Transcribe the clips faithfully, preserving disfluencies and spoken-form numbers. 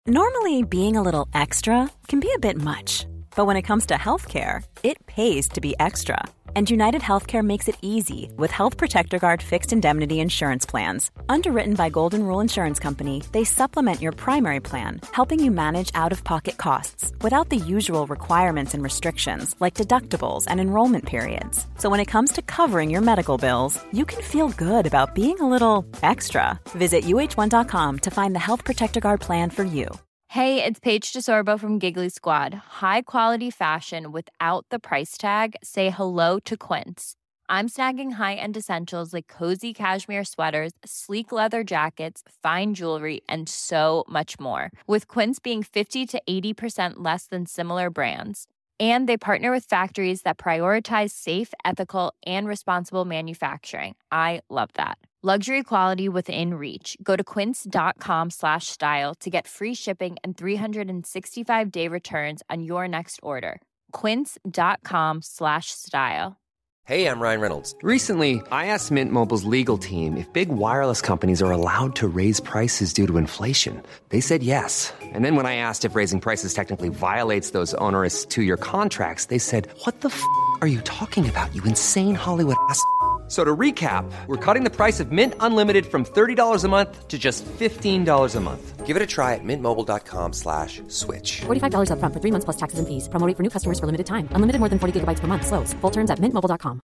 Normally, being a little extra can be a bit much, but when it comes to healthcare, it pays to be extra. And United Healthcare makes it easy with Health Protector Guard fixed indemnity insurance plans. Underwritten by Golden Rule Insurance Company, they supplement your primary plan, helping you manage out-of-pocket costs without the usual requirements and restrictions like deductibles and enrollment periods. So when it comes to covering your medical bills, you can feel good about being a little extra. Visit U H one dot com to find the Health Protector Guard plan for you. Hey, it's Paige DeSorbo from Giggly Squad. High quality fashion without the price tag. Say hello to Quince. I'm snagging high-end essentials like cozy cashmere sweaters, sleek leather jackets, fine jewelry, and so much more. With Quince being fifty to eighty percent less than similar brands. And they partner with factories that prioritize safe, ethical, and responsible manufacturing. I love that. Luxury quality within reach. Go to quince.com slash style to get free shipping and three sixty-five day returns on your next order. Quince.com slash style. Hey, I'm Ryan Reynolds. Recently, I asked Mint Mobile's legal team if big wireless companies are allowed to raise prices due to inflation. They said yes. And then when I asked if raising prices technically violates those onerous two-year contracts, they said, what the f*** are you talking about, you insane Hollywood ass f- So to recap, we're cutting the price of Mint Unlimited from thirty dollars a month to just fifteen dollars a month. Give it a try at mintmobile.com slash switch. forty-five dollars up front for three months plus taxes and fees. Promo rate for new customers for limited time. Unlimited more than forty gigabytes per month. Slows full terms at mint mobile dot com.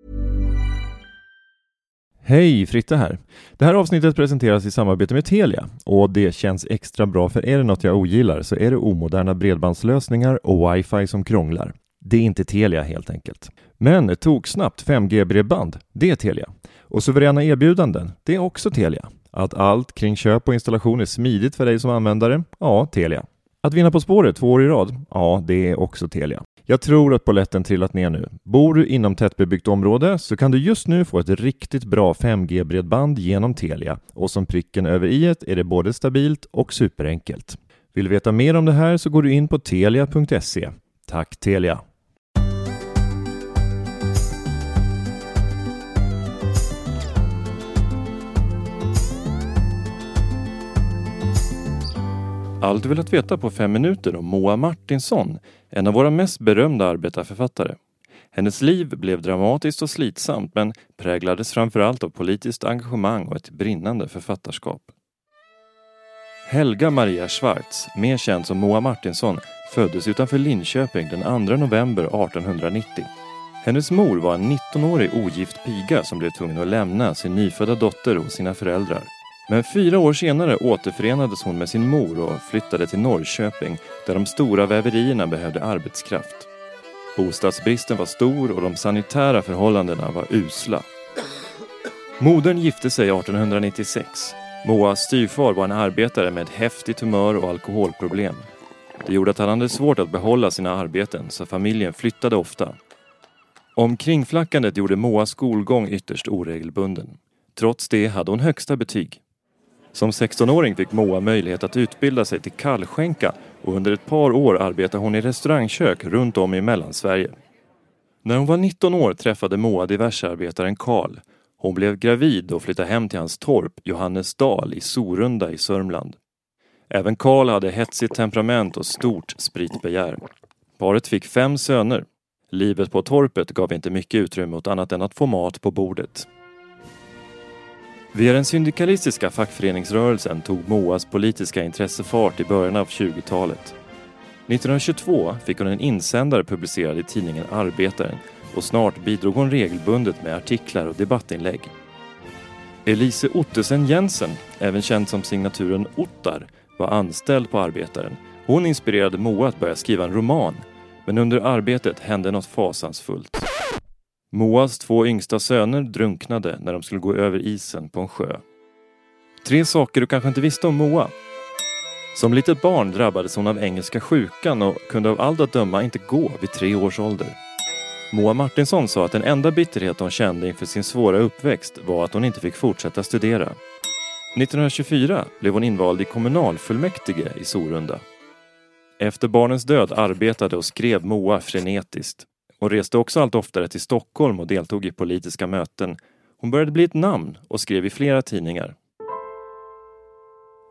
Hej, Fritte här. Det här avsnittet presenteras i samarbete med Telia. Och det känns extra bra, för är det något jag ogillar så är det omoderna bredbandslösningar och wifi som krånglar. Det är inte Telia helt enkelt. Men tog snabbt fem G-bredband, det är Telia. Och suveräna erbjudanden, det är också Telia. Att allt kring köp och installation är smidigt för dig som användare, ja, Telia. Att vinna På spåret två år i rad, ja, det är också Telia. Jag tror att polletten trillat ner nu. Bor du inom tättbebyggt område så kan du just nu få ett riktigt bra fem G-bredband genom Telia. Och som pricken över i-et är det både stabilt och superenkelt. Vill du veta mer om det här så går du in på telia punkt se. Tack Telia! Allt du vill att veta på fem minuter om Moa Martinson, en av våra mest berömda arbetarförfattare. Hennes liv blev dramatiskt och slitsamt, men präglades framförallt av politiskt engagemang och ett brinnande författarskap. Helga Maria Schwartz, mer känd som Moa Martinson, föddes utanför Linköping den andra november artonhundranittio. Hennes mor var en nittonårig ogift piga som blev tvungen att lämna sin nyfödda dotter och sina föräldrar. Men fyra år senare återförenades hon med sin mor och flyttade till Norrköping, där de stora väverierna behövde arbetskraft. Bostadsbristen var stor och de sanitära förhållandena var usla. Modern gifte sig artonhundranittiosex. Moas styvfar var en arbetare med ett häftigt humör och alkoholproblem. Det gjorde att han hade svårt att behålla sina arbeten, så familjen flyttade ofta. Omkringflackandet gjorde Moas skolgång ytterst oregelbunden. Trots det hade hon högsta betyg. Som sextonåring fick Moa möjlighet att utbilda sig till kallskänka och under ett par år arbetade hon i restaurangkök runt om i Mellansverige. När hon var nitton år träffade Moa diversearbetaren Karl. Hon blev gravid och flyttade hem till hans torp Johannesdal i Sorunda i Sörmland. Även Karl hade hetsigt temperament och stort spritbegär. Paret fick fem söner. Livet på torpet gav inte mycket utrymme åt annat än att få mat på bordet. Via den syndikalistiska fackföreningsrörelsen tog Moas politiska intresse fart i början av tjugotalet. nittonhundratjugotvå fick hon en insändare publicerad i tidningen Arbetaren och snart bidrog hon regelbundet med artiklar och debattinlägg. Elise Ottesen Jensen, även känd som signaturen Ottar, var anställd på Arbetaren. Hon inspirerade Moa att börja skriva en roman, men under arbetet hände något fasansfullt. Moas två yngsta söner drunknade när de skulle gå över isen på en sjö. Tre saker du kanske inte visste om Moa. Som litet barn drabbades hon av engelska sjukan och kunde av allt att döma inte gå vid tre års ålder. Moa Martinson sa att den enda bitterhet hon kände inför sin svåra uppväxt var att hon inte fick fortsätta studera. nittonhundratjugofyra blev hon invald i kommunalfullmäktige i Sorunda. Efter barnens död arbetade och skrev Moa frenetiskt. Hon reste också allt oftare till Stockholm och deltog i politiska möten. Hon började bli ett namn och skrev i flera tidningar.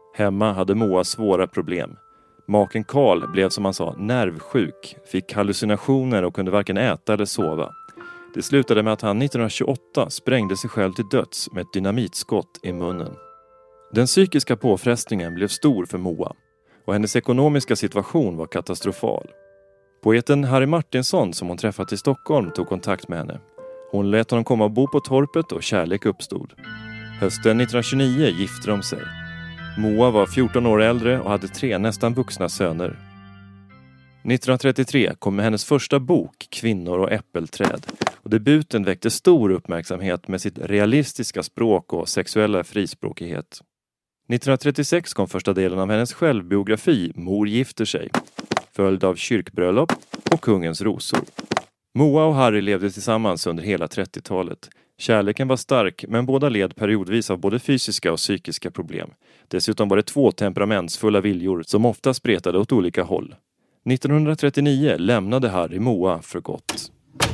Hemma hade Moa svåra problem. Maken Karl blev som han sa nervsjuk, fick hallucinationer och kunde varken äta eller sova. Det slutade med att han nittonhundratjugoåtta sprängde sig själv till döds med ett dynamitskott i munnen. Den psykiska påfrestningen blev stor för Moa och hennes ekonomiska situation var katastrofal. Poeten Harry Martinson som hon träffat i Stockholm tog kontakt med henne. Hon lät honom komma och bo på torpet och kärlek uppstod. Hösten nittonhundratjugonio gifte de sig. Moa var fjorton år äldre och hade tre nästan vuxna söner. nittonhundratrettiotre kom hennes första bok Kvinnor och äppelträd och debuten väckte stor uppmärksamhet med sitt realistiska språk och sexuella frispråkighet. nittonhundratrettiosex kom första delen av hennes självbiografi Mor gifter sig, följd av Kyrkbröllop och Kungens rosor. Moa och Harry levde tillsammans under hela trettiotalet. Kärleken var stark men båda led periodvis av både fysiska och psykiska problem. Dessutom var det två temperamentsfulla viljor som ofta spretade åt olika håll. nittonhundratrettionio lämnade Harry Moa för gott.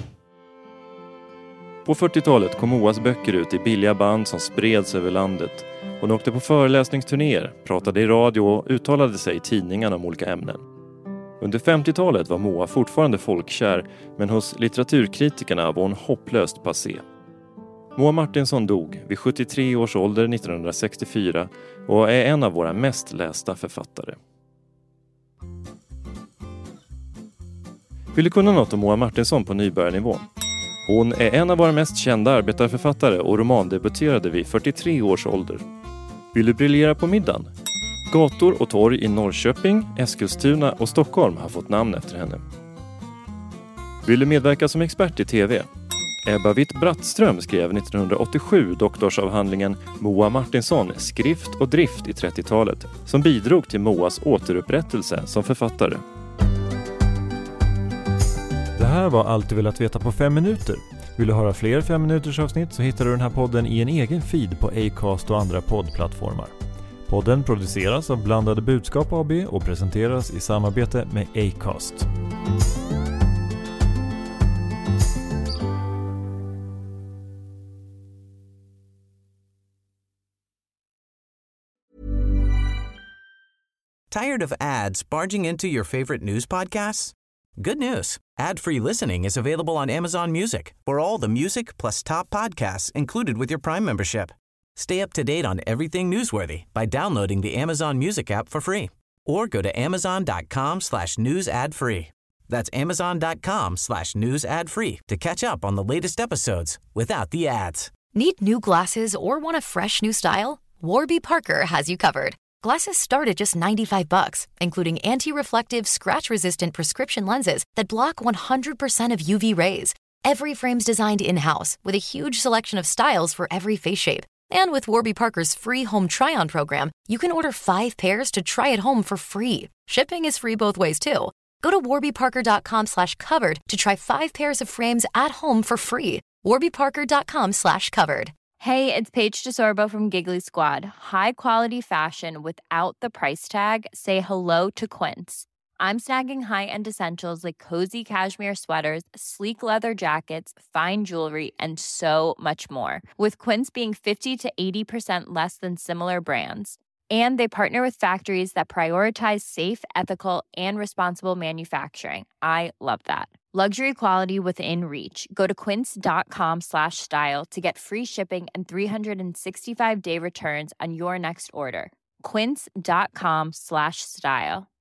På fyrtiotalet kom Moas böcker ut i billiga band som spreds över landet. Hon åkte på föreläsningsturnéer, pratade i radio och uttalade sig i tidningarna om olika ämnen. Under femtiotalet var Moa fortfarande folkkär, men hos litteraturkritikerna var hon hopplöst passé. Moa Martinson dog vid sjuttiotre års ålder nittonhundrasextiofyra och är en av våra mest lästa författare. Vill du kunna något om Moa Martinson på nybörjarnivå? Hon är en av våra mest kända arbetarförfattare och romandebuterade vid fyrtiotre års ålder. Vill du briljera på middagen? Gator och torg i Norrköping, Eskilstuna och Stockholm har fått namn efter henne. Vill du medverka som expert i tv? Ebba Witt-Brattström skrev nittonhundraåttiosju doktorsavhandlingen Moa Martinson, skrift och drift i trettiotalet som bidrog till Moas återupprättelse som författare. Det här var allt du velat veta på fem minuter. Vill du höra fler fem minuters avsnitt så hittar du den här podden i en egen feed på Acast och andra poddplattformar. Podden produceras av Blandade Budskap A B och presenteras i samarbete med Acast. Tired of ads barging into your favorite news podcasts? Good news. Ad-free listening is available on Amazon Music for all the music plus top podcasts included with your Prime membership. Stay up to date on everything newsworthy by downloading the Amazon Music app for free or go to amazon.com slash news ad free. That's amazon.com slash news ad free to catch up on the latest episodes without the ads. Need new glasses or want a fresh new style? Warby Parker has you covered. Glasses start at just ninety-five bucks, including anti-reflective, scratch-resistant prescription lenses that block one hundred percent of U V rays. Every frame's designed in-house with a huge selection of styles for every face shape. And with Warby Parker's free home try-on program, you can order five pairs to try at home for free. Shipping is free both ways, too. Go to warbyparker.com slash covered to try five pairs of frames at home for free. warbyparker.com slash covered. Hey, it's Paige DeSorbo from Giggly Squad. High quality fashion without the price tag. Say hello to Quince. I'm snagging high-end essentials like cozy cashmere sweaters, sleek leather jackets, fine jewelry, and so much more. With Quince being fifty to eighty percent less than similar brands. And they partner with factories that prioritize safe, ethical, and responsible manufacturing. I love that. Luxury quality within reach. Go to quince.com slash style to get free shipping and three sixty-five day returns on your next order. Quince.com slash style.